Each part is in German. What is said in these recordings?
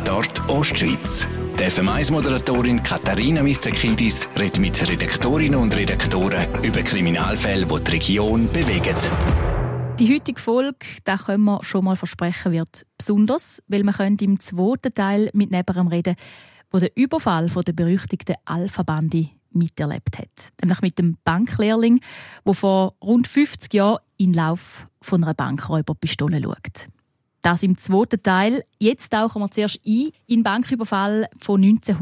Tatort Ostschweiz. Die FM1-Moderatorin Katharina Mistakidis redet mit Redaktorinnen und Redaktoren über Kriminalfälle, die die Region bewegen. Die heutige Folge, da können wir schon mal versprechen, wird besonders, weil wir im zweiten Teil mit jemandem reden, der den Überfall von der berüchtigten Alpha-Bande miterlebt hat. Nämlich mit dem Banklehrling, der vor rund 50 Jahren in den Lauf von einer Bankräuberpistole schaut. Das im zweiten Teil. Jetzt tauchen wir zuerst ein in den Banküberfall von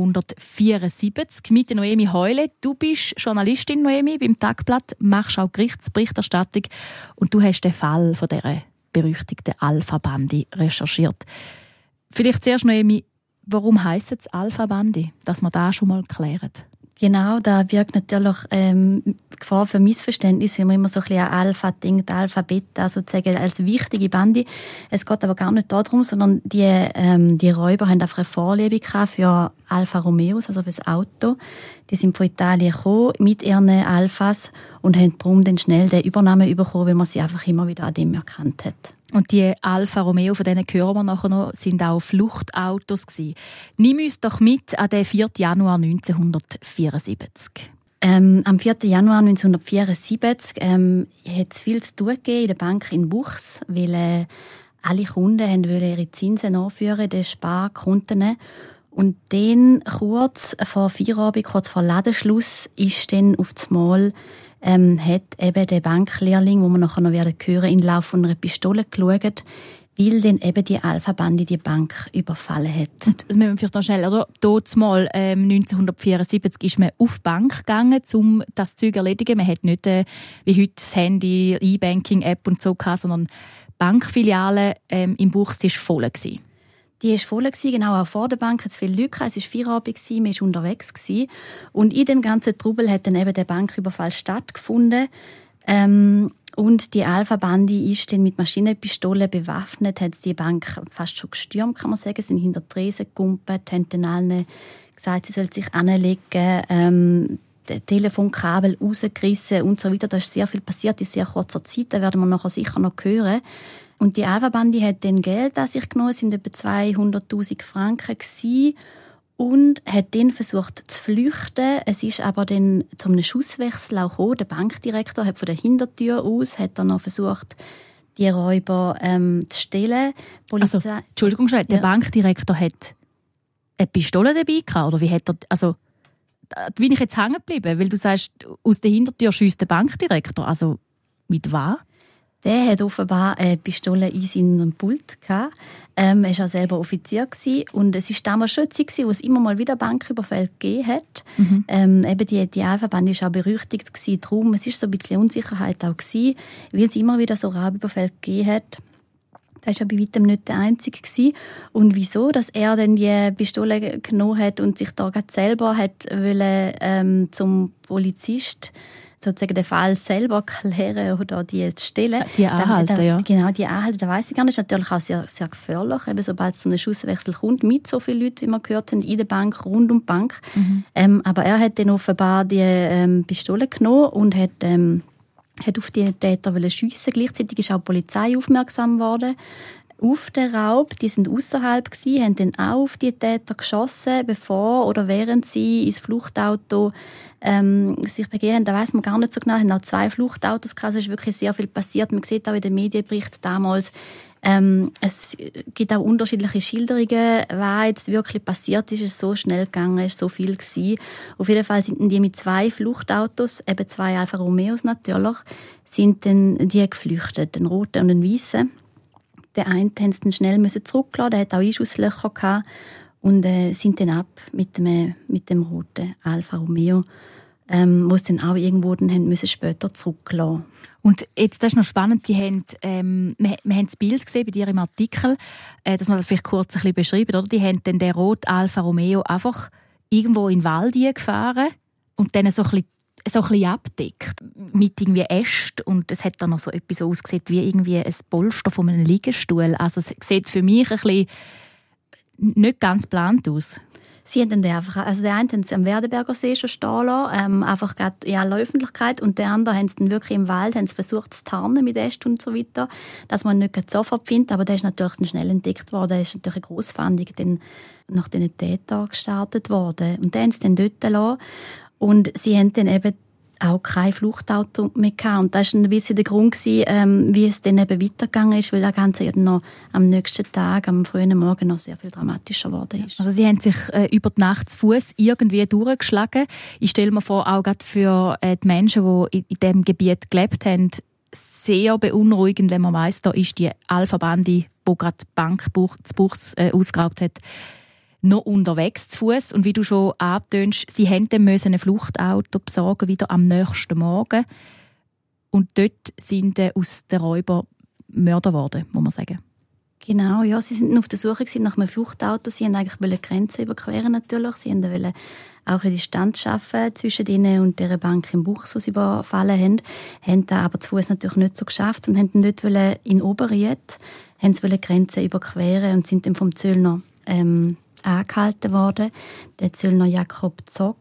1974 mit der Noemi Heule. Du bist Journalistin, Noemi, beim Tagblatt, machst auch Gerichtsberichterstattung und du hast den Fall von dieser berüchtigten Alpha-Bande recherchiert. Vielleicht zuerst, Noemi, warum heisst es Alpha-Bande? Dass wir das schon mal klären. Genau, da birgt natürlich Gefahr für Missverständnisse, wenn man immer so ein bisschen an Alpha denkt, Alpha, Beta sozusagen als wichtige Bande. Es geht aber gar nicht darum, sondern die Räuber haben einfach eine Vorliebe für Alfa Romeos, also für das Auto. Die sind von Italien gekommen mit ihren Alphas und haben darum dann schnell den Übernamen bekommen, weil man sie einfach immer wieder an dem erkannt hat. Und die Alfa Romeo, von denen hören wir nachher noch, sind auch Fluchtautos gewesen. Nimm uns doch mit an den 4. Januar 1974. Am 4. Januar 1974 hat es viel zu tun gegeben in der Bank in Buchs, weil alle Kunden wollten ihre Zinsen nachführen, die Sparkonten. Und dann kurz vor Feierabend, kurz vor Ladenschluss, ist dann auf das Mal hat eben der Banklehrling, wo wir nachher noch hören werden, in den Lauf von einer Pistole geschaut, weil dann eben die Alpha-Bande die Bank überfallen hat. Und das müssen wir vielleicht noch schnell, oder? Dort mal 1974 ist man auf die Bank gegangen, um das Zeug zu erledigen. Man hat nicht wie heute das Handy, E-Banking-App und so gehabt, sondern Bankfiliale im Buchs war voll gewesen. Die war voll, genau auch vor der Bank. Es viele Leute, es war Feierabend, man war unterwegs. Und in dem ganzen Trubel hat dann eben der Banküberfall stattgefunden. Und die Alpha-Bande ist dann mit Maschinenpistolen bewaffnet, hat die Bank fast schon gestürmt, kann man sagen. Sie sind hinter die Tresen gekumpelt, haben den allen gesagt, sie sollen sich anlegen, Telefonkabel rausgerissen und so weiter. Da ist sehr viel passiert in sehr kurzer Zeit, da werden wir nachher sicher noch hören. Und die Alpha-Bande hat dann Geld an sich genommen, es waren etwa 200'000 Franken gewesen, und hat dann versucht zu flüchten. Es ist aber dann zu einem Schusswechsel auch gekommen. Der Bankdirektor hat von der Hintertür aus hat dann noch versucht, die Räuber zu stehlen. Also, Entschuldigung, der Bankdirektor hat eine Pistole dabei gehabt, oder wie hat er, also da bin ich jetzt hängen geblieben, weil du sagst, aus der Hintertür schiesst der Bankdirektor. Also mit was? Der hat offenbar eine Pistole in seinem Pult gehabt. Er war auch selber Offizier und es war damals schon eine Zeit, wo es immer mal wieder Banküberfälle gegeben hat. Eben die Alpha-Bande war auch berüchtigt darum. Es war so ein bisschen Unsicherheit auch gewesen, weil es immer wieder so Raubüberfälle gegeben hat. Das war ja bei weitem nicht der Einzige gewesen. Und wieso, dass er dann die Pistole genommen hat und sich da selber hat wollen, zum Polizist sozusagen den Fall selber klären oder die zu stellen. Die anhalten, ja. Genau, die anhalten, das weiss ich gar nicht. Das ist natürlich auch sehr, sehr gefährlich, eben sobald es zu einem Schusswechsel kommt, mit so vielen Leuten, wie wir gehört haben, in der Bank, rund um die Bank. Aber er hat dann offenbar die Pistole genommen und hat auf die Täter schiessen. Gleichzeitig ist auch die Polizei aufmerksam geworden auf den Raub. Die sind außerhalb gsi, haben dann auch auf die Täter geschossen, bevor oder während sie ins Fluchtauto sich begeben haben. Da weiss man gar nicht so genau. Es haben auch 2 Fluchtautos gehabt. Es ist wirklich sehr viel passiert. Man sieht auch in den Medienberichten damals, es gibt auch unterschiedliche Schilderungen, was jetzt wirklich passiert ist. Es ist so schnell gegangen, es war so viel gewesen. Auf jeden Fall sind die mit 2 Fluchtautos, eben 2 Alfa Romeos natürlich, sind dann die geflüchtet, den roten und den weißen. Der eine musste dann schnell zurücklassen, der hatte auch Einschusslöcher gehabt und sind dann ab mit dem roten Alfa Romeo, wo sie dann auch irgendwo dann später zurücklassen. Und jetzt, das ist noch spannend, wir haben das Bild gesehen bei dir im Artikel, dass wir das vielleicht kurz ein bisschen beschreiben, oder? Die haben dann den roten Alfa Romeo einfach irgendwo in den Wald gefahren und dann so ein bisschen abdeckt mit irgendwie Ästen, und es hat dann noch so etwas ausgesehen wie irgendwie ein Polster von einem Liegestuhl. Also es sieht für mich ein bisschen nicht ganz geplant aus. Sie haben den einfach, also der eine haben sie am Werdenberger See schon stehen lassen, einfach gerade in aller Öffentlichkeit, und der andere haben sie dann wirklich im Wald, haben sie versucht zu tarnen mit Ästen und so weiter, dass man nicht sofort findet, aber der ist natürlich dann schnell entdeckt worden, der ist natürlich eine Grossfahndung dann nach diesen Tätern gestartet worden, und den haben sie dann dort gelassen, und sie haben dann eben auch kein Fluchtauto mehr gehabt. Und das war ein bisschen der Grund, wie es dann eben weitergegangen ist, weil das Ganze ja dann noch am nächsten Tag, am frühen Morgen, noch sehr viel dramatischer geworden ist. Also Sie haben sich über die Nacht zu Fuß irgendwie durchgeschlagen. Ich stelle mir vor, auch gerade für die Menschen, die in diesem Gebiet gelebt haben, sehr beunruhigend, wenn man weiss, da ist die Alpha-Bande, die gerade die Bank zu Buchs ausgeraubt hat, noch unterwegs zu Fuß. Und wie du schon antönst, sie mussten ein Fluchtauto besorgen, wieder am nächsten Morgen. Und dort sind aus den Räubern Mörder geworden, muss man sagen. Genau, ja, sie sind auf der Suche nach einem Fluchtauto. Sie wollten eigentlich die Grenze überqueren natürlich. Sie wollten auch eine Distanz schaffen zwischen ihnen und der Bank im Buchs, die sie überfallen haben. Haben das aber zu Fuß natürlich nicht so geschafft und wollten dort in Oberried die Grenze überqueren und sind dann vom Zöllner angehalten worden, der Zöllner Jakob Zock.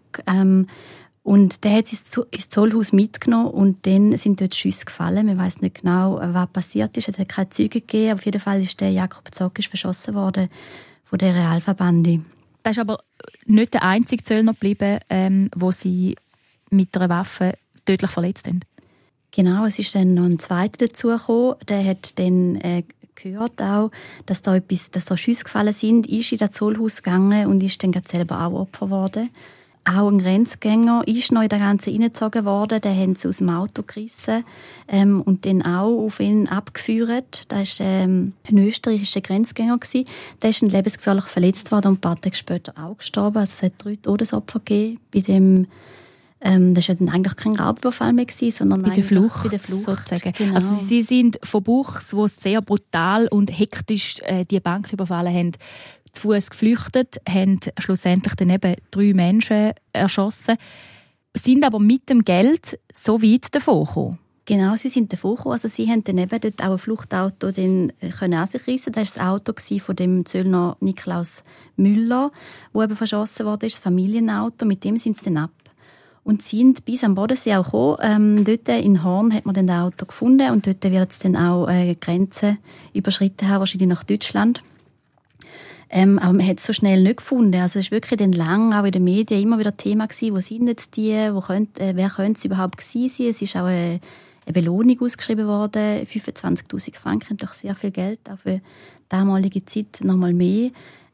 Und der hat sie ins Zollhaus mitgenommen und dann sind dort Schüsse gefallen. Man weiss nicht genau, was passiert ist. Es hat keine Zeugen gegeben. Auf jeden Fall ist der Jakob Zock verschossen worden von dieser Alpha-Bande. Das ist aber nicht der einzige Zöllner geblieben, wo sie mit einer Waffe tödlich verletzt haben. Genau, es ist dann noch ein zweiter dazugekommen. Der hat dann gehört auch, dass da Schüsse gefallen sind, ist in das Zollhaus gegangen und ist dann selber auch Opfer geworden. Auch ein Grenzgänger ist noch in das Ganze hineingezogen worden, den haben sie aus dem Auto gerissen und dann auch auf ihn abgeführt. Das war ein österreichischer Grenzgänger. Der ist lebensgefährlich verletzt worden und ein paar Tage später auch gestorben. Also es hat 3 Todesopfer gegeben bei dem. Das war ja dann eigentlich kein Raubüberfall mehr, sondern bei der Flucht sozusagen. Genau. Also Sie sind von Buchs, wo sehr brutal und hektisch die Bank überfallen haben, zu Fuß geflüchtet, haben schlussendlich dann eben 3 Menschen erschossen, sind aber mit dem Geld so weit davon gekommen. Genau, sie sind davon gekommen. Also sie haben dann eben dort auch ein Fluchtauto an sich reissen. Das war das Auto von dem Zöllner Niklaus Müller, das eben verschossen wurde, das Familienauto. Mit dem sind sie dann ab. Und sind bis am Bodensee auch gekommen. Dort in Horn hat man dann das Auto gefunden und dort wird es dann auch Grenzen überschritten haben, wahrscheinlich nach Deutschland. Aber man hat es so schnell nicht gefunden. Also es war wirklich dann lang, auch in den Medien, immer wieder Thema gewesen, wo sind jetzt die, wer könnte es überhaupt gewesen sein. Es ist auch eine Belohnung ausgeschrieben worden, 25'000 Franken, doch sehr viel Geld, auch für damalige Zeit noch mal mehr,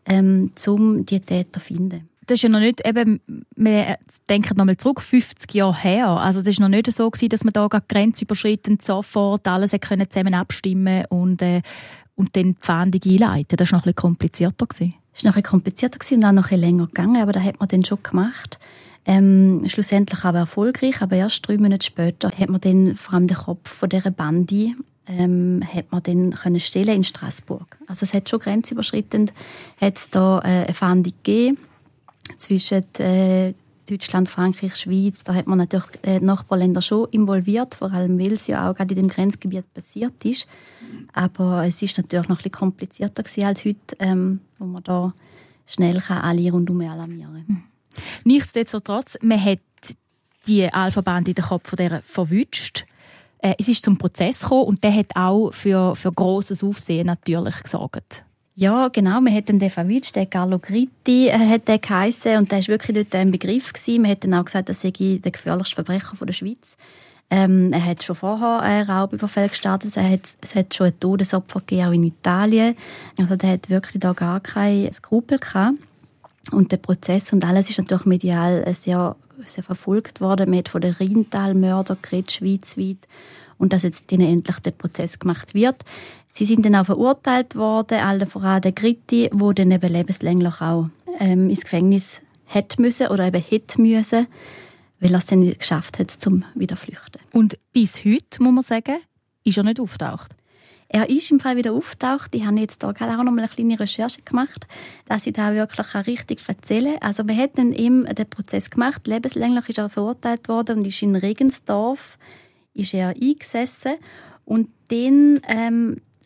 um die Täter zu finden. Das ist ja noch nicht, eben, wir denken noch mal zurück, 50 Jahre her. Also das war noch nicht so gewesen, dass man da grenzüberschreitend sofort alles zusammen abstimmen und dann die Fahndung einleiten. Das war noch ein bisschen komplizierter gewesen. Das war noch ein bisschen komplizierter und auch noch ein bisschen länger gegangen, aber das hat man dann schon gemacht. Schlussendlich aber erfolgreich, aber erst 3 Monate später hat man dann vor allem den Kopf von dieser Bande hat man dann können stellen in Straßburg. Also es hat schon grenzüberschreitend da eine Fahndung gegeben zwischen Deutschland, Frankreich, Schweiz. Da hat man natürlich die Nachbarländer schon involviert, vor allem weil es ja auch gerade in dem Grenzgebiet passiert ist. Aber es ist natürlich noch ein bisschen komplizierter als heute, wo man da schnell alle rundum alarmieren kann. Nichtsdestotrotz, man hat die Alpha-Bande in den Kopf von der verwünscht. Es ist zum Prozess gekommen und der hat auch für grosses Aufsehen natürlich gesorgt. Ja, genau. Man hat den verwünscht, der Carlo Gritti hat der geheissen, und der war wirklich dort ein Begriff gewesen. Man hat dann auch gesagt, das sei der gefährlichste Verbrecher der Schweiz. Er hat schon vorher einen Raubüberfall gestartet. Es hat schon ein Todesopfer gegeben, auch in Italien. Also der hat wirklich da gar keine Skrupel gehabt. Und der Prozess und alles ist natürlich medial sehr, sehr verfolgt worden. Man hat von den Rheintal-Mördern geredet, schweizweit. Und dass jetzt ihnen endlich der Prozess gemacht wird. Sie sind dann auch verurteilt worden, allen voran der Gritti, der dann eben lebenslänglich auch ins Gefängnis hätte müssen oder eben hätte müssen, weil er es dann nicht geschafft hat, zum wieder flüchten. Und bis heute, muss man sagen, ist er nicht aufgetaucht? Er ist im Fall wieder aufgetaucht. Ich habe jetzt da gerade auch noch mal eine kleine Recherche gemacht, dass ich da wirklich richtig erzählen kann. Also wir hätten ihm den Prozess gemacht. Lebenslänglich ist er verurteilt worden und ist in Regensdorf ist er eingesessen. Und dann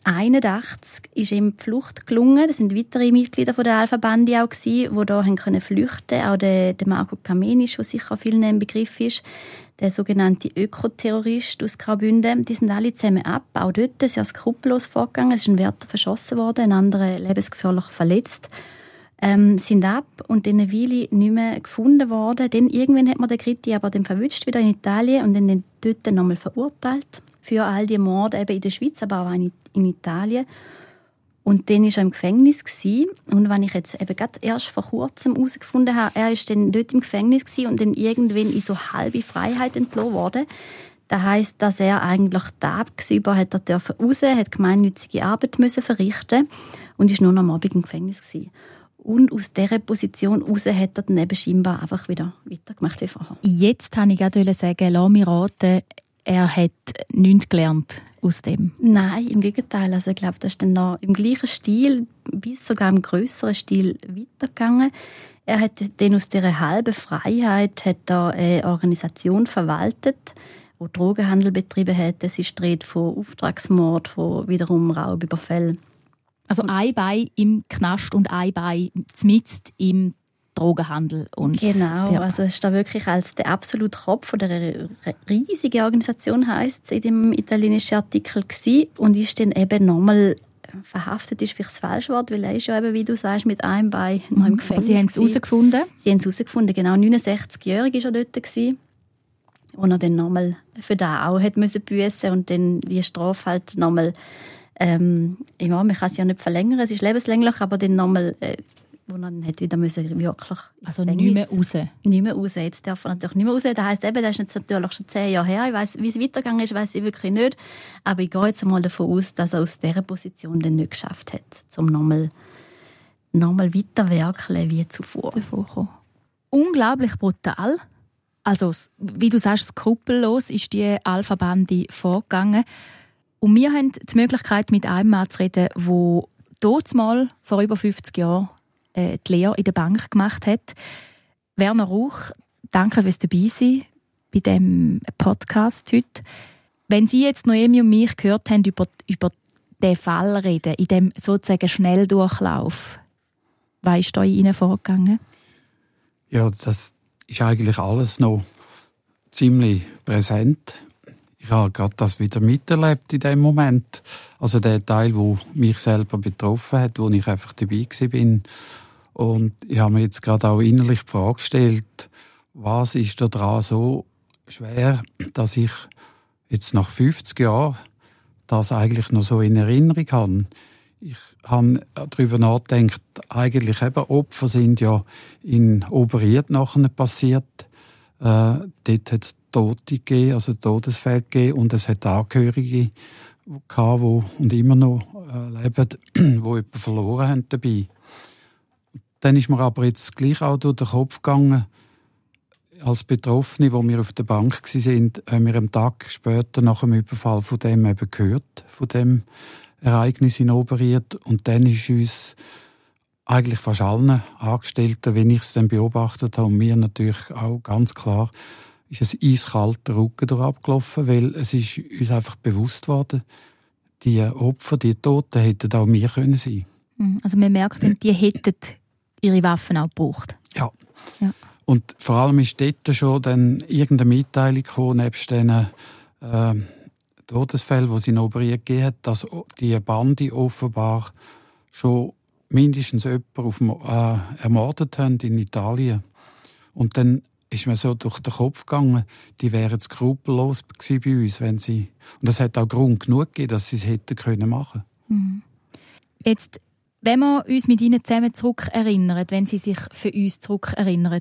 1981 ist ihm die Flucht gelungen. Das sind weitere Mitglieder von der Alpha-Bande auch gewesen, die da können flüchten. Auch der Marco Kamenisch, der sicher vielen im Begriff ist, der sogenannte Ökoterrorist aus Graubünden. Die sind alle zusammen ab. Auch dort sehr skrupellos vorgegangen. Es ist ein Wärter verschossen worden, ein anderer lebensgefährlich verletzt. Sind ab und dann eine Weile nicht mehr gefunden worden. Dann irgendwann hat man den Kriti aber dann verwünscht wieder in Italien und dann dort nochmal verurteilt für all die Morde eben in der Schweiz, aber auch in Italien. Und dann war er im Gefängnis gewesen. Und wenn ich jetzt eben gerade erst vor kurzem herausgefunden habe, er war dann dort im Gefängnis gewesen und dann irgendwann in so halbe Freiheit entlassen worden. Das heisst, dass er eigentlich tagsüber hat er dürfen raus, hat gemeinnützige Arbeit müssen verrichten und ist nur noch am Abend im Gefängnis gewesen. Und aus dieser Position heraus hat er dann eben scheinbar einfach wieder weitergemacht wie vorher. Jetzt wollte ich gerade sagen, lass mich raten, er hat nichts gelernt aus dem. Nein, im Gegenteil. Also ich glaube, das ist dann noch im gleichen Stil, bis sogar im grösseren Stil weitergegangen. Er hat dann aus dieser halben Freiheit hat er eine Organisation verwaltet, die Drogenhandel betrieben hat. Es ist die Rede von Auftragsmord, von wiederum Raubüberfällen. Also ein Bein im Knast und ein Bein mitten im Drogenhandel. Und, genau, ja. Also es ist da wirklich als der absolute Kopf von der riesigen Organisation, heisst es in dem italienischen Artikel gewesen, und ist dann eben nochmal verhaftet, ist vielleicht das falsche Wort, weil er ist ja eben, wie du sagst, mit einem Bein noch im Gefängnis. Aber Sie haben es herausgefunden? Sie haben es herausgefunden, genau. 69-jährig war er dort gewesen, wo er dann nochmal für das auch hat müssen büssen und dann die Strafe halt nochmal ja, man kann es ja nicht verlängern, es ist lebenslänglich, aber dann nochmal, wo er dann hat wieder müssen wirklich also nicht mehr raus. Nicht mehr raus, jetzt darf er natürlich nicht mehr raus. Das heisst eben, das ist jetzt natürlich schon 10 Jahre her, ich weiss, wie es weitergegangen ist, weiss ich wirklich nicht, aber ich gehe jetzt einmal davon aus, dass er aus dieser Position dann nicht geschafft hat, um nochmal weiterwerkeln wie zuvor. Unglaublich brutal. Also, wie du sagst, skrupellos ist die Alpha-Bande vorgegangen. Und wir haben die Möglichkeit, mit einem Mann zu reden, der damals vor über 50 Jahren die Lehre in der Bank gemacht hat. Werner Rauch, danke fürs Dabeisein bei diesem Podcast heute. Wenn Sie jetzt Noemi und mich gehört haben, über diesen Fall reden, in dem sozusagen Schnelldurchlauf, was ist da in Ihnen vorgegangen? Ja, das ist eigentlich alles noch ziemlich präsent. Ich habe gerade das wieder miterlebt in dem Moment. Also der Teil, wo mich selber betroffen hat, wo ich einfach dabei war. Und ich habe mir jetzt gerade auch innerlich die Frage gestellt, was ist daran so schwer, dass ich jetzt nach 50 Jahren das eigentlich noch so in Erinnerung habe. Ich habe darüber nachgedacht, eigentlich eben Opfer sind ja in Oberried nachher passiert. Dort hat es Tote gegeben, also Todesfälle gegeben, und es hat Angehörige gehabt, die und immer noch leben, die jemanden verloren haben dabei. Dann ist mir aber jetzt gleich auch durch den Kopf gegangen, als Betroffene, wo wir auf der Bank waren, haben wir einen Tag später nach dem Überfall von dem eben gehört, von dem Ereignis in Oberried. Und dann ist uns eigentlich fast allen Angestellten, wenn ich es dann beobachtet habe, und mir natürlich auch ganz klar, ist ein eiskalter Rücken durch abgelaufen, weil es ist uns einfach bewusst worden, die Opfer, die Toten, hätten auch wir können sein. Also man merkt, die hätten ihre Waffen auch gebraucht. Ja. Und vor allem ist dort schon dann irgendeine Mitteilung gekommen, nebst den Todesfällen, die es in Oberried gegeben hat, dass die Bande offenbar schon mindestens jemanden ermordet haben in Italien. Und dann ist mir so durch den Kopf gegangen, die wären skrupellos gewesen bei uns, wenn sie... Und es hat auch Grund genug gegeben, dass sie es hätten machen können. Jetzt, wenn wir uns mit Ihnen zusammen zurückerinnern, wenn Sie sich für uns zurückerinnern,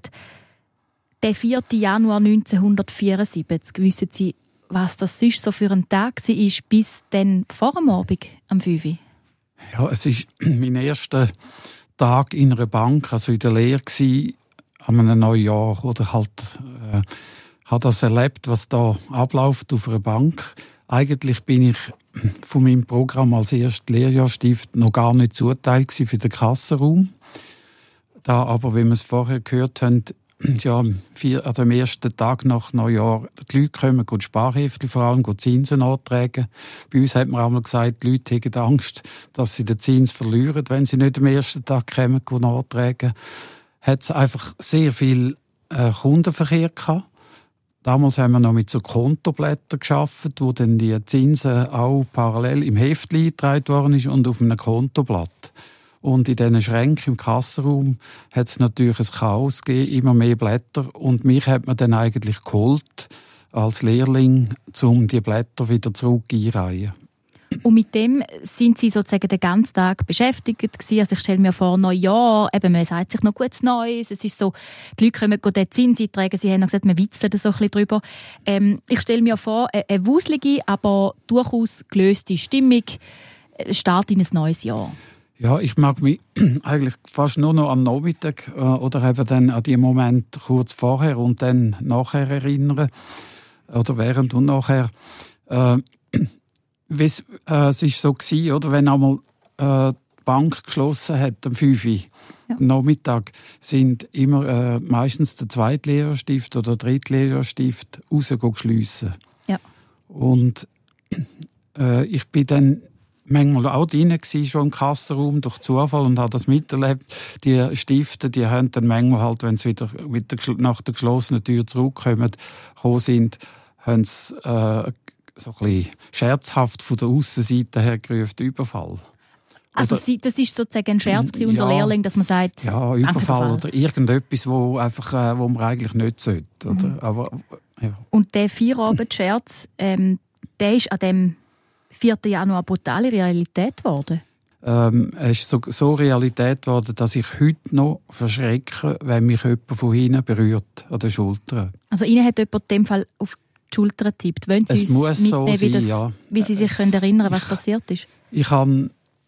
der 4. Januar 1974, wissen Sie, was das sonst so für ein Tag war, bis dann vor dem Abend am 5 Uhr? Ja, es war mein erster Tag in einer Bank, also in der Lehre an einem Neujahr, oder halt habe das erlebt, was da abläuft auf einer Bank. Eigentlich bin ich von meinem Programm als erster Lehrjahrstift noch gar nicht zuteilt für den Kassenraum. Da aber, wie wir es vorher gehört haben, ja, am ersten Tag nach Neujahr die Leute kommen, die Sparheftchen, vor allem die Zinsen antragen. Bei uns hat man einmal gesagt, die Leute haben Angst, dass sie den Zins verlieren, wenn sie nicht am ersten Tag kommen, antragen. Hat es einfach sehr viel Kundenverkehr gehabt. Damals haben wir noch mit so Kontoblättern gearbeitet, wo dann die Zinsen auch parallel im Heft eingetragen worden ist und auf einem Kontoblatt. Und in diesen Schränken im Kassenraum hat es natürlich ein Chaos gegeben, immer mehr Blätter. Und mich hat man dann eigentlich geholt als Lehrling, um die Blätter wieder zurück einzureihen. Und mit dem sind Sie sozusagen den ganzen Tag beschäftigt gewesen. Also ich stelle mir vor, Neujahr, eben, man sagt sich noch gutes Neues. Es ist so, die Leute kommen den Zins eintragen. Sie haben noch gesagt, wir witzeln da so ein bisschen drüber. Ich stelle mir vor, eine wuselige, aber durchaus gelöste Stimmung Start in ein neues Jahr. Ja, ich mag mich eigentlich fast nur noch am Nachmittag oder eben dann an die Momente kurz vorher und dann nachher erinnern. Oder während und nachher. Es war so gewesen, oder? Wenn einmal die Bank geschlossen hat, am 5 Uhr Nachmittag, sind immer meistens der Zweitlehrerstift oder der Drittlehrerstift rausgeschliessen. Ja. Und ich bin dann manchmal auch drin gewesen, schon im Kassenraum durch Zufall und habe das miterlebt. Die Stifte, die haben dann manchmal halt, wenn sie wieder nach der geschlossenen Tür zurückgekommen sind, haben sie so ein bisschen scherzhaft von der Aussenseite her gerufen, Überfall. Also das ist sozusagen ein Scherz unter Lehrling, dass man sagt... Ja, Überfall oder irgendetwas, wo man eigentlich nicht sollte. Oder? Aber, ja. Und der Feierabend-Scherz, der ist an dem 4. Januar brutale Realität geworden? Es ist so Realität geworden, dass ich heute noch verschrecke, wenn mich jemand von hinten berührt, an der Schulter. Also Ihnen hat jemand in dem Fall auf die Schulter getippt? Wollen Sie uns mitnehmen, so wie Sie sich erinnern können, was passiert ist? Ich habe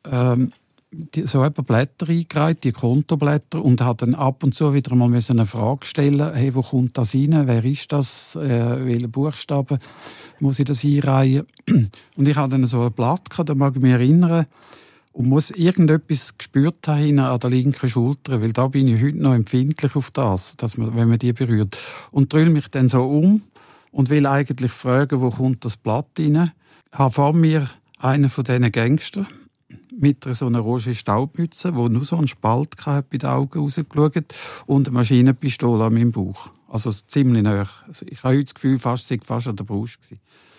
so ein paar Blätter eingereiht, die Kontoblätter, und habe dann ab und zu wieder mal eine Frage stellen, hey, wo kommt das rein, wer ist das, welche Buchstaben muss ich das einreihen? Und ich hatte dann so ein Blatt gehabt, da mag ich mich erinnern, und muss irgendetwas gespürt haben an der linken Schulter, weil da bin ich heute noch empfindlich auf das, dass man, wenn man die berührt. Und drehe mich dann so um und will eigentlich fragen, wo kommt das Blatt rein. Ich habe vor mir einen von diesen Gangstern mit so einer roten Staubmütze, die nur so einen Spalt hatte, bei den Augen rausgeschaut, und eine Maschinenpistole an meinem Bauch. Also ziemlich nahe. Also ich habe heute das Gefühl, fast an der Brust gewesen.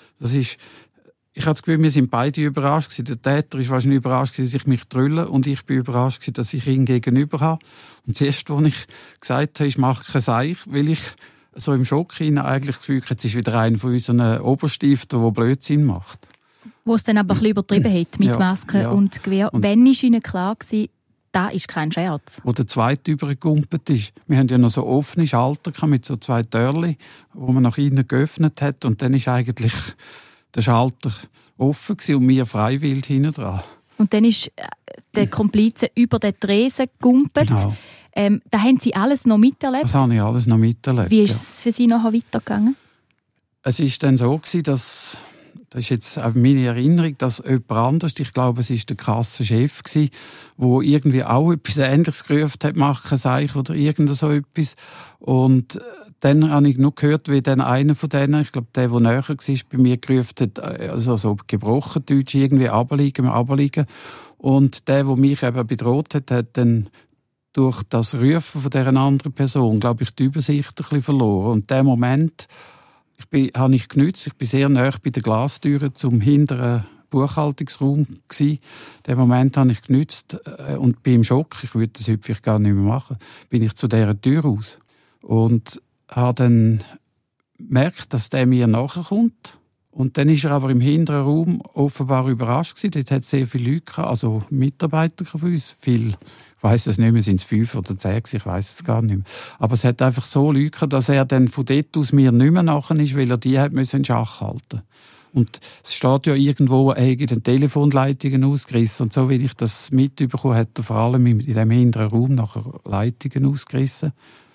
Ich habe das Gefühl, wir sind beide überrascht gewesen. Der Täter war wahrscheinlich überrascht gewesen, dass ich mich drülle, und ich bin überrascht gewesen, dass ich ihn gegenüber habe. Und zuerst, als ich gesagt habe, ich mache kein Seich, weil ich so im Schock hinein eigentlich das Gefühl, jetzt ist wieder einer von unseren Oberstiften, der Blödsinn macht. Wo es dann aber ein bisschen übertrieben hat mit Maske und Gewehr. Wann war Ihnen klar gewesen, das ist kein Scherz? Wo der zweite übergekumpelt ist. Wir haben ja noch so offene Schalter mit so 2 Türchen, wo man nach innen geöffnet hat, und dann ist eigentlich der Schalter offen gewesen und wir freiwillig hinten dran. Und dann ist der Komplize über den Tresen gegumpelt. Genau. Da haben Sie alles noch miterlebt? Das habe ich alles noch miterlebt. Wie ist es für Sie nachher weitergegangen? Es war dann so gewesen, dass, das ist jetzt auch meine Erinnerung, dass jemand anders, ich glaube, es war der Kassenchef, der irgendwie auch etwas Ähnliches gerufen hat, mach kein Seich oder irgend so etwas. Und dann habe ich nur gehört, wie dann einer von denen, ich glaube, der näher war, bei mir gerufen hat, also so gebrochen Deutsch, irgendwie runterliegen. Und der mich eben bedroht hat, hat dann durch das Rufen von dieser anderen Person, glaube ich, die Übersicht ein bisschen verloren. Und in dem Moment habe ich genutzt. Ich bin sehr nahe bei der Glastüre zum hinteren Buchhaltungsraum gsi. Den Moment habe ich genutzt und bin im Schock. Ich würde das heute vielleicht gar nicht mehr machen. Bin ich zu dieser Tür raus und habe dann gemerkt, dass der mir nachkommt. Und dann ist er aber im hinteren Raum offenbar überrascht gewesen. Dort hat es sehr viele Leute gehabt, also Mitarbeiter von uns, viel. Ich weiss es nicht mehr, sind es 5 oder 10, ich weiss es gar nicht mehr. Aber es hat einfach so Leute gehabt, dass er dann von dort aus mir nicht mehr nachher ist, weil er die hat müssen in Schach halten. Und es steht ja irgendwo, er hätte den Telefonleitungen ausgerissen. Und so wie ich das mitbekommen, hat er vor allem in dem hinteren Raum nachher Leitungen ausgerissen.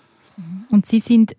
Und Sie sind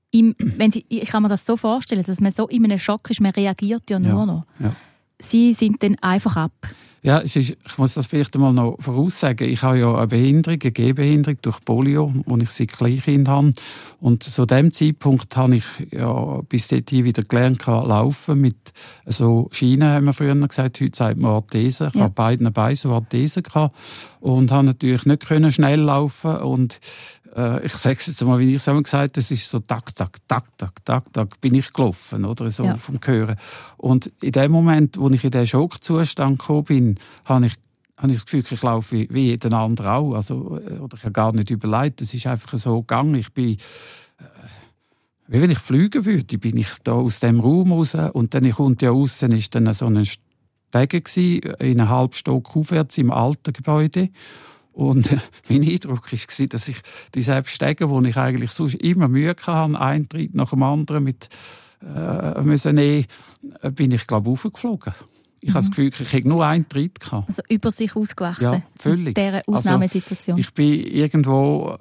ich kann mir das so vorstellen, dass man so in einem Schock ist, man reagiert ja nur noch. Ja. Sie sind dann einfach ab. Ja, ich muss das vielleicht einmal noch voraussagen. Ich habe ja eine Behinderung, eine Gehbehinderung durch Polio, wo ich seit Kleinkind habe. Und zu dem Zeitpunkt habe ich ja bis dahin wieder gelernt laufen mit so Schienen, haben wir früher gesagt. Heute sagt man Orthese. Ich habe beiden Beinen so Orthese gehabt und habe natürlich nicht schnell laufen und ich sage es jetzt mal, wie ich es immer gesagt habe, das ist so tak, tak, tak, tak, tak, tak, bin ich gelaufen, oder so vom Hören. Und in dem Moment, wo ich in diesen Schockzustand gekommen bin, habe ich das Gefühl, ich laufe wie jeder andere auch. Also, oder ich habe gar nicht überlegt, es ist einfach so gegangen. Ich bin, wie wenn ich fliegen würde, bin ich da aus dem Raum raus und dann kommt ja aussen, ist dann so ein Stege gsi, in einem halben Stock aufwärts im alten Gebäude. Und mein Eindruck war, dass ich die selbst Stege, wo ich eigentlich sonst immer Mühe hatte, einen Tritt nach dem anderen mit müssen nehmen, bin ich, glaube ich, raufgeflogen. Ich habe das Gefühl, ich hätte nur einen Tritt gehabt. Also über sich ausgewachsen? Ja, völlig. In dieser Ausnahmesituation? Also, ich bin irgendwo,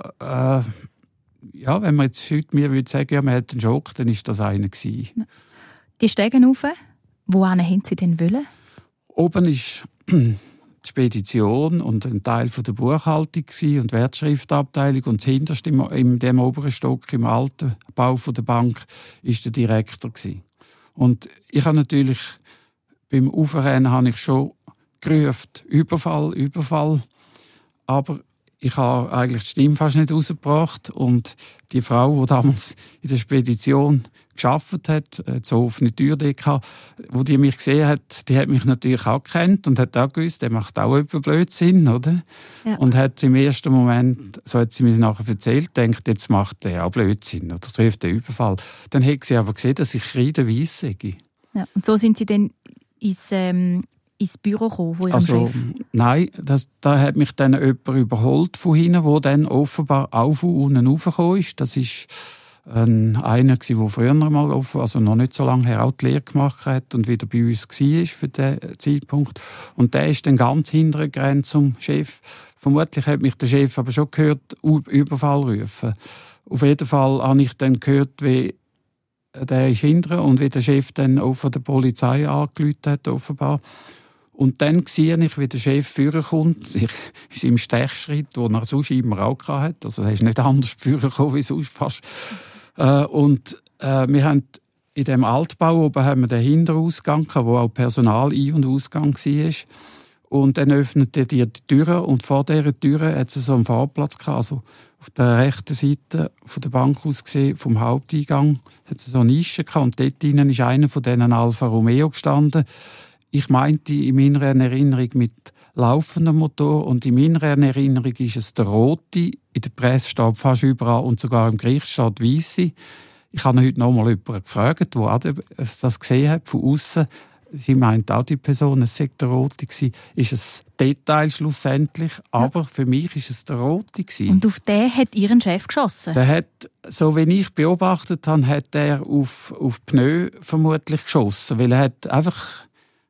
wenn man jetzt heute mir würde sagen, ja, man hat einen Schock, dann war das einer gewesen. Die Stege rauf, wohin haben Sie denn wollen? Oben ist die Spedition und ein Teil der Buchhaltung und Wertschriftabteilung und hinterst in dem oberen Stock im alten Bau der Bank ist der Direktor gewesen. Und ich habe natürlich beim Aufrennen habe ich schon gerufen, Überfall, aber ich habe eigentlich die Stimme fast nicht rausgebracht und die Frau, die damals in der Spedition gearbeitet hat, so offene Tür gehabt, wo die mich gesehen hat, die hat mich natürlich auch gekannt und hat auch gewusst, der macht auch etwas Blödsinn, oder? Ja. Und hat im ersten Moment, so hat sie mir nachher erzählt, denkt, jetzt macht der auch Blödsinn oder trifft den Überfall. Dann hat sie aber gesehen, dass ich kreideweiss sei. Ja, und so sind Sie dann ins Büro gekommen, wo Ihrem Chef? Nein, da hat mich dann jemand überholt von hinten, der dann offenbar auch von unten raufgekommen ist. Das ist einer, der früher mal also noch nicht so lange her auch die Lehre gemacht hat und wieder bei uns war für den Zeitpunkt. Und der ist dann ganz hinterher zum Chef. Vermutlich hat mich der Chef aber schon gehört, Überfall rufen. Auf jeden Fall habe ich dann gehört, wie der ist hinterher und wie der Chef dann auch von der Polizei angerufen hat, offenbar. Und dann sehe ich, wie der Chef vorkommt, in seinem Stechschritt, den er sonst immer auch hatte. Also er ist nicht anders vorgekommen wie sonst fast. Und wir haben in dem Altbau oben haben wir den Hinterausgang, wo auch Personal Ein- und Ausgang war. Und dann öffnete die Türe und vor dieser Türe hat es so einen Fahrplatz gehabt. Also auf der rechten Seite von der Bank aus gesehen, vom Haupteingang, hat es so eine Nische gehabt. Und dort drinnen ist einer von diesen Alfa Romeo gestanden. Ich meinte in meiner Erinnerung mit laufendem Motor und in meiner Erinnerung ist es der rote. In der Presse steht fast überall und sogar im Gericht steht weisse. Ich habe heute noch mal jemanden gefragt, der auch das gesehen hat von außen. Sie meint auch die Person, es sei der rote gewesen. Ist es Detail schlussendlich, aber für mich ist es der rote gewesen. Und auf den hat Ihren Chef geschossen? Der hat, so wie ich beobachtet habe, hat er auf Pneu vermutlich geschossen, weil er hat einfach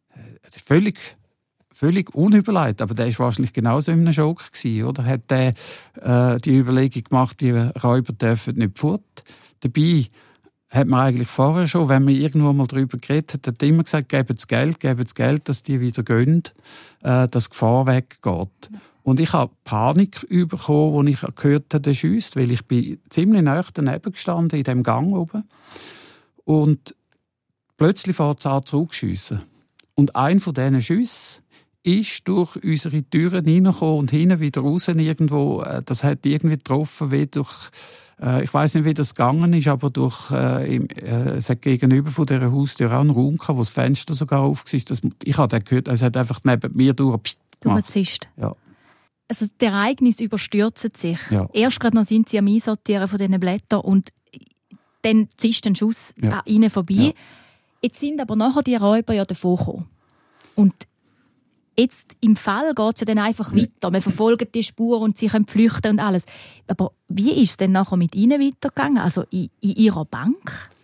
völlig unüberlegt, aber der war wahrscheinlich genauso in einem Schock gewesen, oder? Hat der die Überlegung gemacht, die Räuber dürfen nicht fort. Dabei hat man eigentlich vorher schon, wenn man irgendwo mal darüber geredet hat, hat immer gesagt, gebt das Geld, dass die wieder gehen, dass die Gefahr weggeht. Und ich habe Panik bekommen, als ich gehört habe, der schiesst, weil ich bin ziemlich nahe daneben gestanden, in dem Gang oben. Und plötzlich fängt es an zurückzuschiessen. Und ein von diesen Schüssen ist durch unsere Türen reingekommen und hinten wieder raus irgendwo. Das hat irgendwie getroffen, wie durch, ich weiss nicht, wie das gegangen ist, aber durch, es hat gegenüber von dieser Haustür auch einen Raum gehabt, wo das Fenster sogar auf war. Ich habe den gehört, es hat einfach neben mir durchgezischt. Ja. Also die Ereignisse überstürzen sich. Ja. Erst gerade noch sind sie am Einsortieren von diesen Blättern und dann zischt ein Schuss an ihnen vorbei. Ja. Jetzt sind aber nachher die Räuber ja davon gekommen. Und jetzt im Fall geht es ja dann einfach weiter. Man verfolgt die Spur und sie können flüchten und alles. Aber wie ist es denn nachher mit Ihnen weitergegangen? Also in Ihrer Bank?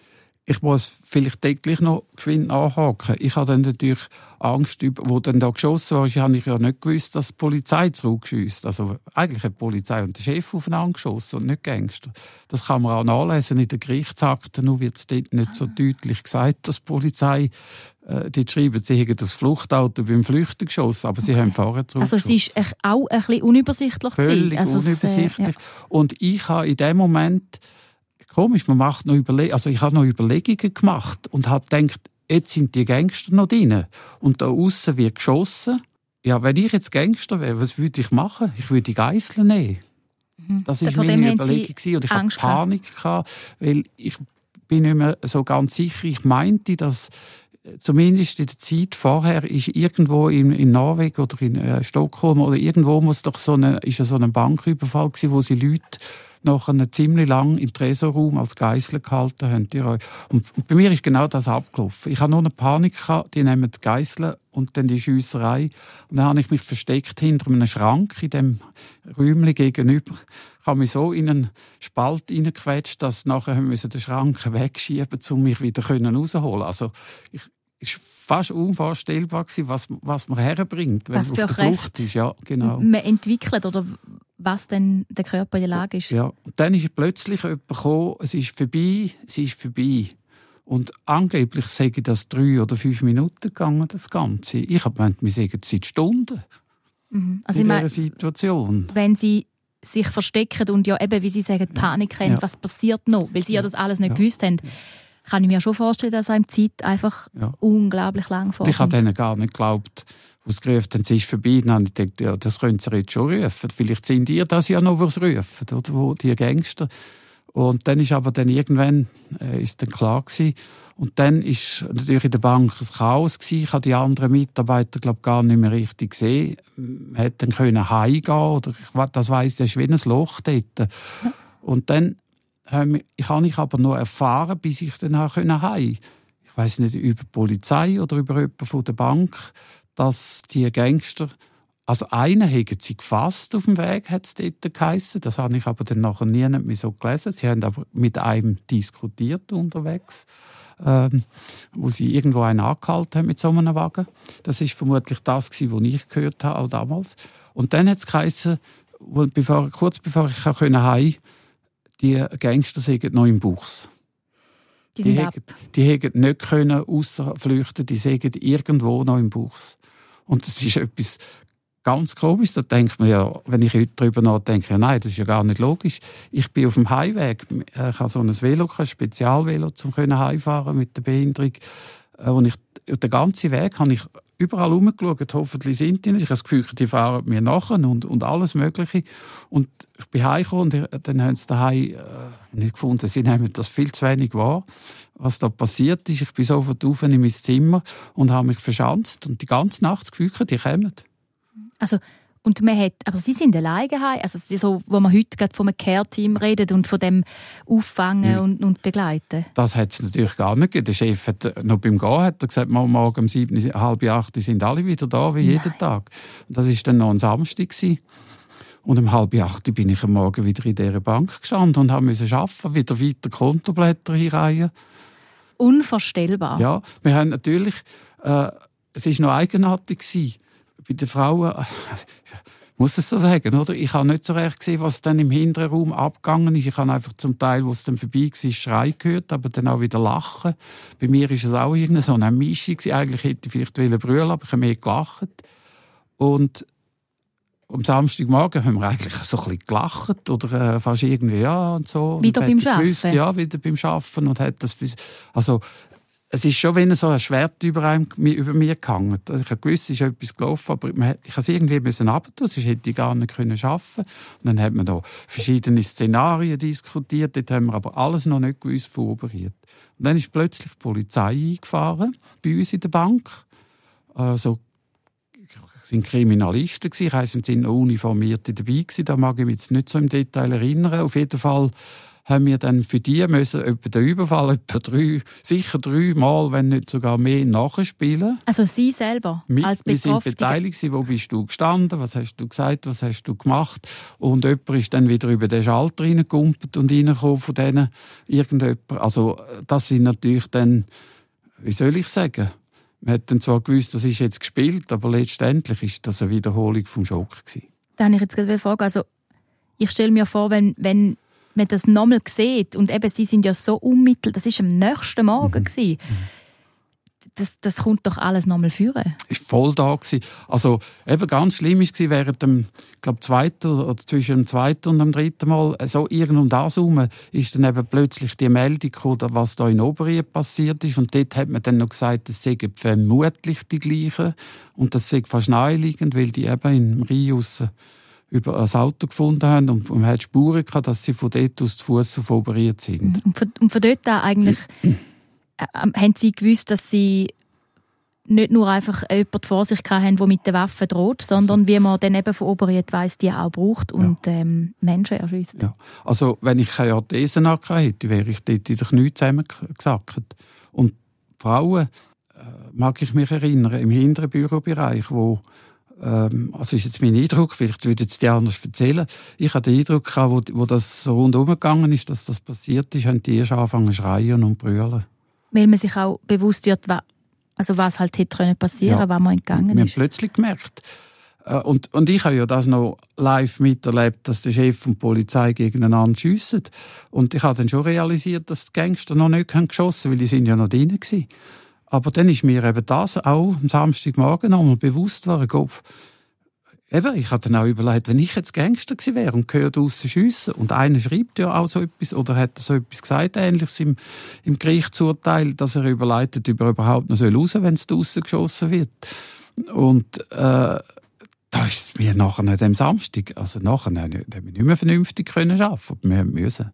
Ich muss vielleicht gleich noch geschwind nachhaken. Ich habe dann natürlich Angst, wo dann da geschossen war, habe ich ja nicht gewusst, dass die Polizei zurückgeschossen. Also eigentlich hat die Polizei und der Chef aufeinander geschossen und nicht Gangster. Das kann man auch nachlesen in den Gerichtsakten. Nur wird es dort nicht so deutlich gesagt, dass die Polizei die schreiben, sie hätten das Fluchtauto beim Flüchten geschossen, aber sie haben vorher zurückgeschossen. Also es war auch ein bisschen unübersichtlich. Völlig unübersichtlich. Und ich habe in dem Moment, komisch, man macht noch ich habe noch Überlegungen gemacht und habe gedacht, jetzt sind die Gangster noch drin. Und da aussen wird geschossen. Ja, wenn ich jetzt Gangster wäre, was würde ich machen? Ich würde die Geiseln nehmen. Das war meine Überlegung. Und ich hatte Panik, weil ich bin nicht mehr so ganz sicher. Ich meinte, dass zumindest in der Zeit vorher ist irgendwo in Norwegen oder in Stockholm oder irgendwo ist so ein Banküberfall gewesen, wo sie Leute nachher ziemlich lang im Tresorraum als Geisel gehalten haben. Und bei mir ist genau das abgelaufen. Ich hatte nur eine Panik gehabt, die nehmen die Geiseln und dann die Schiesserei. Und dann habe ich mich versteckt hinter einem Schrank in dem Räumchen gegenüber. Ich habe mich so in einen Spalt hineingequetscht, dass nachher müssen den Schrank wegschieben, um mich wieder rausholen. Also es war fast unvorstellbar, was man herbringt, wenn man auf der Flucht ist. Ja, genau. Man entwickelt oder was denn der Körper in der Lage ist. Ja, und dann ist plötzlich jemand gekommen, es ist vorbei. Und angeblich sage ich das 3 oder 5 Minuten gegangen, das Ganze. Ich habe gemeint, wir sagen seit Stunden also in dieser Situation. Wenn Sie sich verstecken und ja eben, wie Sie sagen, Panik haben, was passiert noch? Weil Sie ja das alles nicht gewusst haben. Kann ich mir schon vorstellen, dass einem die Zeit einfach unglaublich lang vorkommt. Ich habe denen gar nicht geglaubt, als sie gerufen haben, es ist vorbei. Dann habe ich gedacht, ja, das können sie jetzt schon rufen. Vielleicht sind ihr das ja noch, was rufen, oder wo die Gangster. Und dann ist aber dann irgendwann ist dann klar gewesen. Und dann ist natürlich in der Bank ein Chaos gewesen. Ich habe die anderen Mitarbeiter, glaube gar nicht mehr richtig gesehen. Man hätte dann können heimgehen oder das weiss, das ist wie ein Loch dort. Ja. Und dann habe ich aber noch erfahren, bis ich dann heim konnte. Ich weiss nicht, über die Polizei oder über jemanden von der Bank, dass die Gangster, also einen haben sie gefasst auf dem Weg, hat es dort geheissen. Das habe ich aber dann nachher nie mehr so gelesen. Sie haben aber mit einem diskutiert unterwegs, wo sie irgendwo einen angehalten haben mit so einem Wagen. Das war vermutlich das, was ich gehört habe, auch damals. Und dann hat es geheissen, kurz bevor ich heim konnte, die Gangster sind noch im Buchs. Die hätten nicht können rausflüchten, die sind irgendwo noch im Buchs. Und das ist etwas ganz Komisches. Da denkt man ja, wenn ich heute darüber nachdenke, ja, nein, das ist ja gar nicht logisch. Ich bin auf dem Heimweg. Ich habe so ein Velo, ein Spezialvelo, um heimfahren mit der Behinderung. Und den ganzen Weg habe ich überall herumgeschaut, hoffentlich sind die nicht. Ich habe das Gefühl, die fahren mir nachher und alles Mögliche. Und ich bin heimgekommen und dann haben sie daheim nicht gefunden, sie nehmen das viel zu wenig wahr, was da passiert ist. Ich bin sofort rauf in mein Zimmer und habe mich verschanzt und die ganze Nacht das Gefühl, die kommen. Also, und aber Sie sind alleine heim, also so, wo man heute gerade vom Care-Team redet und von dem Auffangen und Begleiten. Das hat es natürlich gar nicht gegeben. Der Chef hat noch beim Gehen hat er gesagt, morgen um 7, halb 8 sind alle wieder da, wie jeden Tag. Und das war dann noch ein Samstag. Und um 7:30 bin ich am Morgen wieder in dieser Bank gestanden und musste arbeiten, wieder weiter Kontoblätter hinreihen. Unvorstellbar. Ja, wir haben natürlich, es war noch eigenartig bei den Frauen, muss es so sagen, oder? Ich habe nicht so recht gesehen, was dann im hinteren Raum abgegangen ist. Ich habe einfach zum Teil, wo es dann vorbei war, Schrei gehört, aber dann auch wieder Lachen. Bei mir ist es auch irgendeine so eine Mischung. Eigentlich hätte ich vielleicht brüllen, aber ich habe mehr gelacht. Und am Samstagmorgen haben wir eigentlich so ein bisschen gelacht oder fast irgendwie und so. Wieder beim Arbeiten? Ja, wieder beim Arbeiten und hat das, also es ist schon wie so ein Schwert über mir gehangen. Ich habe gewusst, es ist etwas gelaufen, aber ich musste es irgendwie runtertun, sonst hätte ich gar nicht arbeiten können. Und dann hat man da verschiedene Szenarien diskutiert, dort haben wir aber alles noch nicht gewusst vorbereitet. Und dann ist plötzlich die Polizei eingefahren, bei uns in der Bank. Es waren Kriminalisten, sie sind noch Uniformierte dabei gewesen, da mag ich mich jetzt nicht so im Detail erinnern. Auf jeden Fall haben wir dann für die müssen etwa den Überfall sicher 3 Mal, wenn nicht sogar mehr, nachspielen. Also Sie selber als Betroffene? Wir sind beteiligt. Wo bist du gestanden? Was hast du gesagt? Was hast du gemacht? Und jemand ist dann wieder über den Schalter reingekumpelt und reingekommen von denen irgendjemand. Also das sind natürlich dann, wie soll ich sagen, man hat dann zwar gewusst, das ist jetzt gespielt, aber letztendlich ist das eine Wiederholung vom Schock gewesen. Da habe ich jetzt gerade fragen. Also ich stelle mir vor, wenn man das nochmal sieht und eben, Sie sind ja so unmittelbar, das war am nächsten Morgen. Das kommt doch alles nochmal führen. Ich war voll da gewesen. Also eben ganz schlimm war während dem, zwischen dem zweiten und dem dritten Mal so irgend um das herum ist dann eben plötzlich die Meldung gekommen, was da in Oberried passiert ist. Und dort hat man dann noch gesagt, es seien vermutlich die gleichen und das sei fast naheliegend, weil die eben im Rhein über ein Auto gefunden haben und man hat Spuren gehabt, dass sie von dort aus zu Fuss auf Oberried sind. Und von dort an eigentlich haben Sie gewusst, dass Sie nicht nur einfach jemanden vor sich hatten, der mit der Waffe droht, sondern wie man dann eben von Oberried weiss, die auch braucht und Menschen erschießt. Ja. Also wenn ich keine Artesen hätte, wäre ich dort in den Knien zusammengesackt. Und Frauen, mag ich mich erinnern, im hinteren Bürobereich, wo also ist jetzt mein Eindruck, vielleicht würde ich es anders erzählen. Ich hatte den Eindruck, wo das so rundherum gegangen ist, dass das passiert ist, haben die erst angefangen zu schreien und brüllen. Weil man sich auch bewusst wird, was halt hätte passieren können, was man entgangen ist. Wir haben plötzlich gemerkt, und ich habe ja das noch live miterlebt, dass der Chef und die Polizei gegeneinander schiessen. Und ich habe dann schon realisiert, dass die Gangster noch nicht geschossen haben, weil die sind ja noch drin gewesen. Aber dann ist mir eben das auch am Samstagmorgen nochmal bewusst geworden. Ich habe dann auch überlegt, wenn ich jetzt Gangster gewesen wäre und gehört draussen schiessen und einer schreibt ja auch so etwas oder hat so etwas gesagt, Ähnliches im Gerichtsurteil, dass er überleitet, ob er überhaupt noch raus soll, wenn es draussen geschossen wird. Und da ist es mir nachher an dem Samstag, also nachher haben wir nicht mehr vernünftig arbeiten können, wir müssen.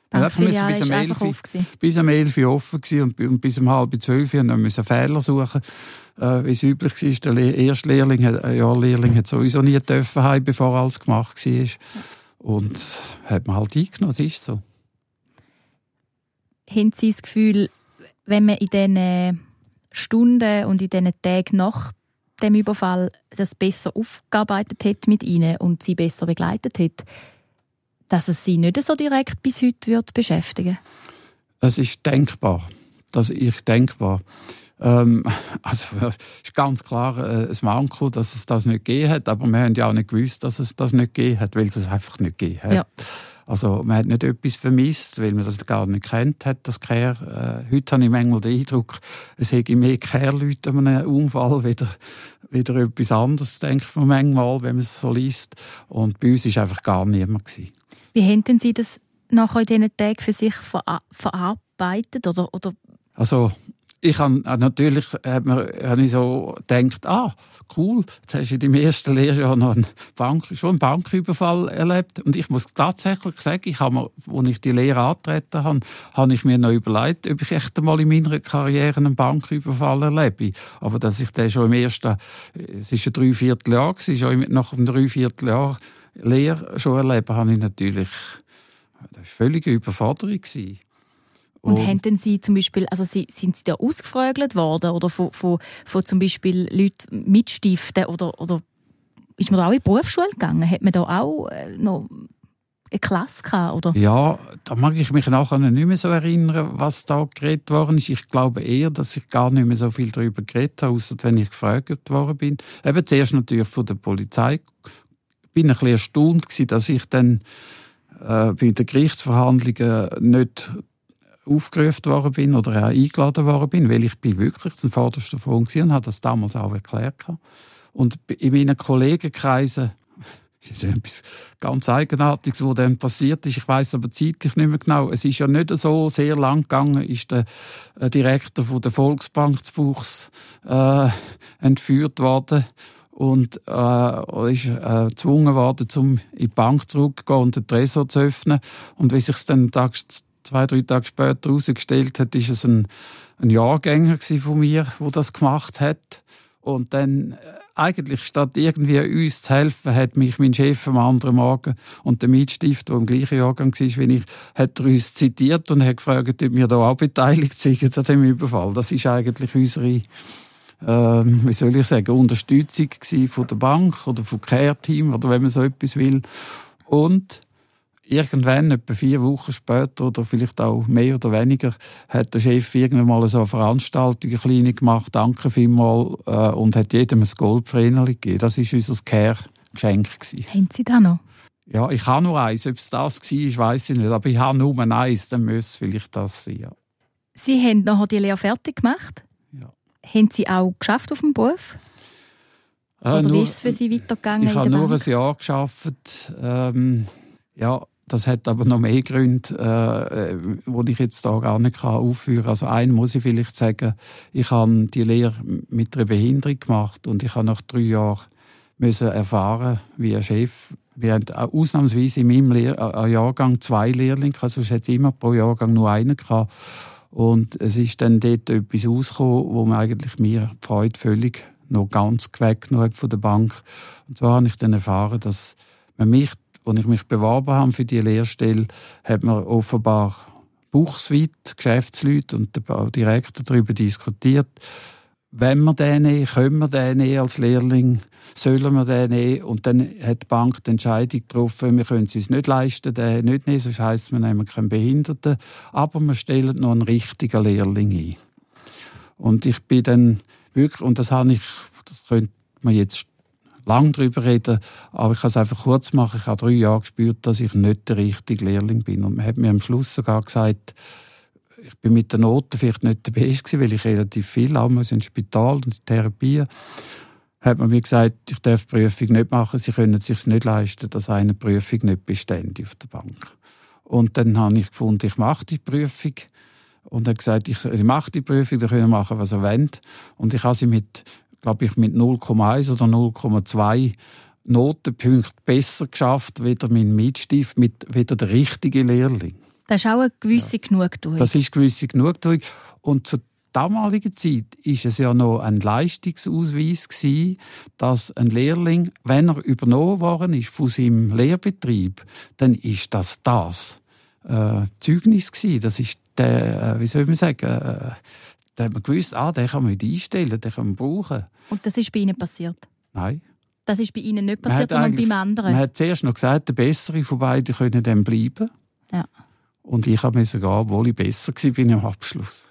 Bis um 11 Uhr offen gewesen und bis um 11:30 und müssen Fehler suchen. Wie es üblich war, der erste Lehrling hat sowieso nie dürfen heim, bevor alles gemacht war. Und hat man halt eingenommen, das ist so. Haben Sie das Gefühl, wenn man in diesen Stunden und in diesen Tagen nach dem Überfall das besser aufgearbeitet hat mit Ihnen und Sie besser begleitet hat, dass es Sie nicht so direkt bis heute wird beschäftigen? Es ist denkbar. Also ist ganz klar ein Manko, dass es das nicht gegeben hat, aber wir haben ja auch nicht gewusst, dass es das nicht gegeben hat, weil es einfach nicht gegeben hat. Ja. Also man hat nicht etwas vermisst, weil man das gar nicht kennt hat, das Care. Heute habe ich manchmal den Eindruck, es hätte mehr Care-Leute an einem Unfall wieder etwas anderes, denkt man manchmal, wenn man es so liest. Und bei uns war einfach gar niemand gewesen. Wie haben denn Sie das nachher in diesen Tagen für sich verarbeitet? Oder? Also, ich habe natürlich ich so gedacht, cool, jetzt hast du in deinem ersten Lehrjahr noch einen Banküberfall erlebt. Und ich muss tatsächlich sagen, als ich die Lehre angetreten habe ich mir noch überlegt, ob ich echt einmal in meiner Karriere einen Banküberfall erlebe. Aber dass ich den schon im ersten, es war ein 3/4 Jahr, schon nach einem 3/4 Jahr Lehre schon erleben, habe ich natürlich eine völlige Überforderung gewesen. Und haben denn Sie zum Beispiel, also sind Sie da ausgefragt worden oder von zum Beispiel Leuten mit Stiften oder ist man da auch in die Berufsschule gegangen? Hat man da auch noch eine Klasse gehabt, oder? Ja, da mag ich mich nachher nicht mehr so erinnern, was da geredet worden ist. Ich glaube eher, dass ich gar nicht mehr so viel darüber geredet habe, ausser wenn ich gefragt worden bin. Eben zuerst natürlich von der Polizei. Ich bin ein bisschen erstaunt gewesen, dass ich dann bei den Gerichtsverhandlungen nicht aufgerufen worden bin oder auch eingeladen worden bin, weil ich bin wirklich zum vordersten Front war und habe das damals auch erklärt. Und in meinen Kollegenkreisen ist etwas ganz Eigenartiges, was dann passiert ist. Ich weiss aber zeitlich nicht mehr genau. Es ist ja nicht so sehr lang gegangen, ist der Direktor von der Volksbank zu Buchs entführt worden und ist gezwungen worden, um in die Bank zurückzugehen und den Tresor zu öffnen. Und wie sich es dann 2-3 Tage später herausgestellt hat, ist es ein Jahrgänger von mir, der das gemacht hat. Und dann, eigentlich statt irgendwie uns zu helfen, hat mich mein Chef am anderen Morgen und der Mitstift, der im gleichen Jahrgang war wie ich, hat er uns zitiert und hat gefragt, ob wir da auch beteiligt sind an diesem Überfall. Das ist eigentlich unsere, wie soll ich sagen, Unterstützung von der Bank oder vom Care-Team oder wenn man so etwas will. Und irgendwann, etwa 4 Wochen später oder vielleicht auch mehr oder weniger, hat der Chef irgendwann mal so eine Veranstaltung, eine kleine gemacht, danke vielmals, und hat jedem ein Goldvreneli gegeben. Das war unser Care-Geschenk. Haben Sie das noch? Ja, ich habe nur eins. Ob es das war, weiss ich nicht. Aber ich habe nur eins, dann müsste es vielleicht das sein. Ja. Sie haben nachher die Lehre fertig gemacht? Ja. Haben Sie auch geschafft auf dem Beruf? Oder wie ist es für Sie weitergegangen? Ich habe nur ein Jahr gearbeitet. Ja, das hat aber noch mehr Gründe, die ich jetzt da gar nicht aufführen kann. Also einen muss ich vielleicht sagen, ich habe die Lehre mit einer Behinderung gemacht und ich habe nach 3 Jahren erfahren, wie ein Chef. Wir haben ausnahmsweise in meinem Jahrgang 2 Lehrlinge, sonst hat es immer pro Jahrgang nur einen gehabt. Und es ist dann dort etwas rausgekommen, wo mir eigentlich die Freude völlig noch ganz weggenommen hat von der Bank. Und zwar habe ich dann erfahren, dass man mich, als ich mich beworben habe für die Lehrstelle, hat man offenbar buchsweit Geschäftsleute und der Direktor darüber diskutiert, wenn wir den nehmen, können wir den nehmen als Lehrling, sollen wir den nehmen? Und dann hat die Bank die Entscheidung getroffen, wir können es uns nicht leisten, den nicht nehmen, sonst heisst es, wir nehmen keinen Behinderten, aber wir stellen noch einen richtigen Lehrling ein. Und ich bin dann wirklich, und das könnte man jetzt lang darüber reden, aber ich kann es einfach kurz machen. Ich habe 3 Jahre gespürt, dass ich nicht der richtige Lehrling bin. Und man hat mir am Schluss sogar gesagt, ich bin mit den Noten vielleicht nicht der Beste, weil ich relativ viel auch muss ins Spital und in Therapie. Hat man mir gesagt, ich darf die Prüfung nicht machen, sie können es sich nicht leisten, dass eine Prüfung nicht bestände auf der Bank. Und dann habe ich gefunden, ich mache die Prüfung. Und er hat gesagt, ich mache die Prüfung, dann können machen, was ihr wollt. Und ich habe sie mit 0,1 oder 0,2 Notenpunkte besser geschafft, wie mein Mitstift, wieder der richtige Lehrling. Das ist auch eine gewisse Genugtuung. Das ist eine gewisse Genugtuung. Und zur damaligen Zeit war es ja noch ein Leistungsausweis gewesen, dass ein Lehrling, wenn er übernommen worden ist von seinem Lehrbetrieb, dann ist das Zeugnis gewesen. Das ist der, wie soll man sagen, da hat man gewusst, den kann man wieder einstellen, den kann man brauchen. Und das ist bei Ihnen passiert? Nein. Das ist bei Ihnen nicht passiert, sondern beim anderen? Man hat zuerst noch gesagt, der Bessere von beiden können dann bleiben. Ja. Und ich habe sogar, obwohl ich besser war, bin am Abschluss.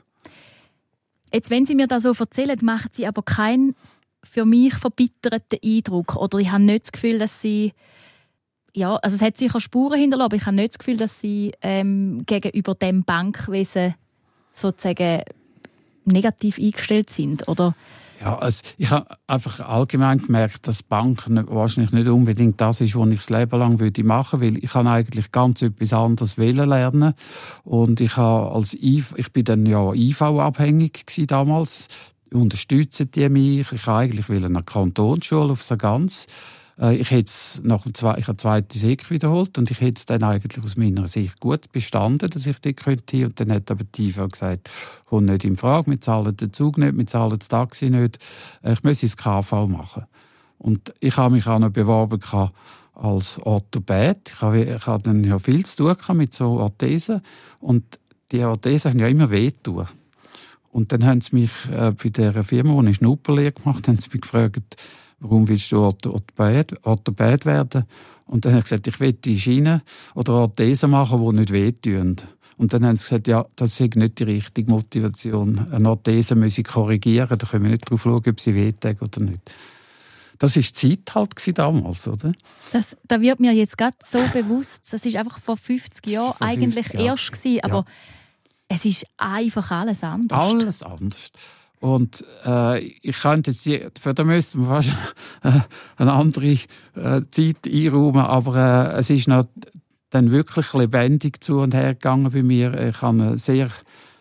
Jetzt, wenn Sie mir das so erzählen, machen Sie aber keinen für mich verbitterten Eindruck. Oder ich habe nicht das Gefühl, dass Sie... Ja, also es hat sicher Spuren hinterlassen, aber ich habe nicht das Gefühl, dass Sie gegenüber dem Bankwesen sozusagen negativ eingestellt sind, oder? Ja, also ich habe einfach allgemein gemerkt, dass Banken wahrscheinlich nicht unbedingt das ist, was ich das Leben lang machen würde, weil ich habe eigentlich ganz etwas anderes lernen. Und ich bin dann ja IV-abhängig damals, unterstützen die mich. Ich wollte eigentlich eine Kantonsschule auf Sargans. Ich habe die 2. Sek wiederholt und ich hätte es dann eigentlich aus meiner Sicht gut bestanden, dass ich dort könnte. Und dann hat aber die IV gesagt, kommt nicht in Frage, wir zahlen den Zug nicht, wir zahlen das Taxi nicht, ich muss ins KV machen. Und ich habe mich auch noch beworben als Orthopäd. Ich habe dann ja viel zu tun mit so Orthesen. Und die Orthesen haben ja immer wehtun. Und dann haben sie mich bei dieser Firma, wo ich Schnupperlehre gemacht habe, haben sie mich gefragt, warum willst du Orthopäd werden? Und dann habe ich gesagt, ich will die Schiene oder Orthesen machen, die nicht wehtun. Und dann haben sie gesagt, ja, das ist nicht die richtige Motivation. Eine Orthese muss ich korrigieren, da können wir nicht darauf schauen, ob sie wehtun oder nicht. Das war die Zeit halt damals, oder? Da wird mir jetzt gerade so bewusst, das ist einfach vor 50 Jahren eigentlich erst gewesen, aber es ist einfach alles anders. Alles anders. Und ich könnte jetzt, für da müssten wir fast eine andere Zeit einräumen, aber es ist noch dann wirklich lebendig zu und her gegangen bei mir. Ich habe eine sehr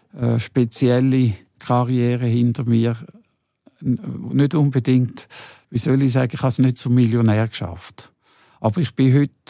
spezielle Karriere hinter mir. Nicht unbedingt, wie soll ich sagen, ich habe es nicht zum Millionär geschafft. Aber ich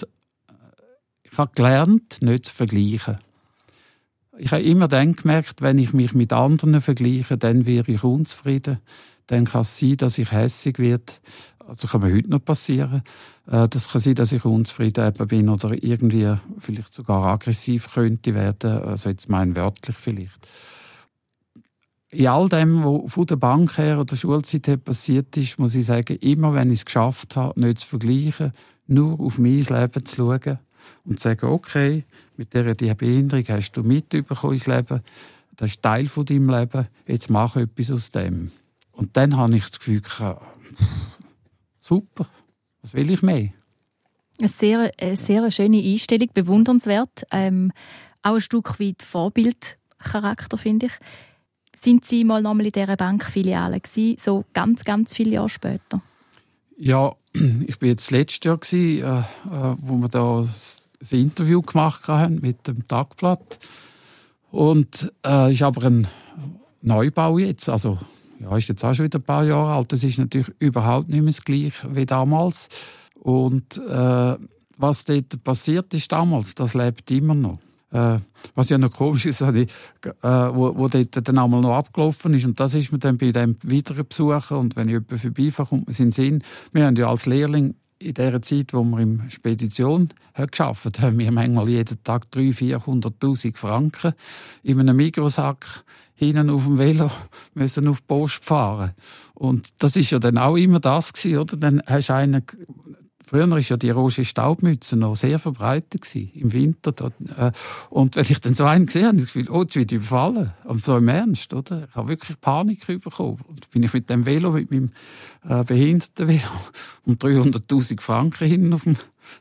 habe gelernt, nicht zu vergleichen. Ich habe immer dann gemerkt, wenn ich mich mit anderen vergleiche, dann wäre ich unzufrieden. dann kann es sein, dass ich hässig werde. Also kann mir heute noch passieren. Das kann sein, dass ich unzufrieden bin oder irgendwie vielleicht sogar aggressiv könnte werden. Also jetzt mein wörtlich vielleicht. In all dem, was von der Bank her oder der Schulzeit her passiert ist, muss ich sagen, immer wenn ich es geschafft habe, nicht zu vergleichen, nur auf mein Leben zu schauen und zu sagen, okay, mit dieser Behinderung hast du mitbekommen ins Leben, das ist Teil von deinem Leben, jetzt mache etwas aus dem. Und dann habe ich das Gefühl, super, was will ich mehr? Eine sehr schöne Einstellung, bewundernswert. Auch ein Stück weit Vorbildcharakter, finde ich. Sind Sie mal nochmal in dieser Bankfiliale gewesen, so ganz, ganz viele Jahre später? Ja, ich war jetzt letztes Jahr, wo wir da ein Interview gemacht haben mit dem Tagblatt. Und ist aber ein Neubau jetzt. Also, ja, ist jetzt auch schon wieder ein paar Jahre alt. Das ist natürlich überhaupt nicht mehr das Gleiche wie damals. Und was dort passiert ist damals, das lebt immer noch. Was ja noch komisch ist, wo dort dann einmal noch abgelaufen ist. Und das ist mir dann bei dem weiteren Besuchen. Und wenn ich jemanden vorbeifahre, kommt mir in den Sinn. Wir haben ja als Lehrling in der Zeit, wo wir in Spedition gearbeitet haben, wir manchmal jeden Tag 300.000-400.000 Franken in einem Mikrosack hinten auf dem Velo müssen auf die Post fahren. Und das ist ja dann auch immer das gewesen, oder? Dann hast du einen. Früher war ja die rote Staubmütze noch sehr verbreitet gewesen, im Winter. Und wenn ich dann so einen gesehen habe, habe ich das Gefühl, oh, jetzt wird ich überfallen. Und so im Ernst, oder? Ich habe wirklich Panik bekommen. Und bin ich mit dem Velo, mit meinem Behindertenvelo, um 300.000 Franken hin auf dem...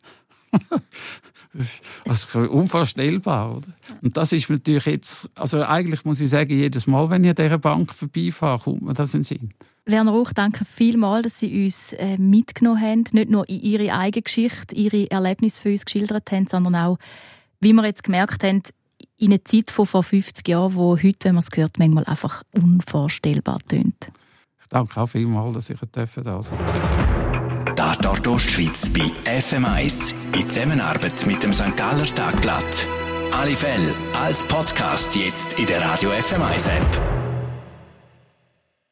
Das ist also unvorstellbar, oder? Und das ist natürlich jetzt... Also eigentlich muss ich sagen, jedes Mal, wenn ich an dieser Bank vorbeifahre, kommt mir das in den Sinn. Werner Rauch, danke vielmals, dass Sie uns mitgenommen haben. Nicht nur in Ihre eigene Geschichte, Ihre Erlebnisse für uns geschildert haben, sondern auch, wie wir jetzt gemerkt haben, in einer Zeit von vor 50 Jahren, wo heute, wenn man es hört, manchmal einfach unvorstellbar tönt. Ich danke auch vielmals, dass ich da sein durfte. Tatort Ostschweiz bei FM1 in Zusammenarbeit mit dem St. Galler Tagblatt. Alle Fälle als Podcast jetzt in der Radio FM1 App.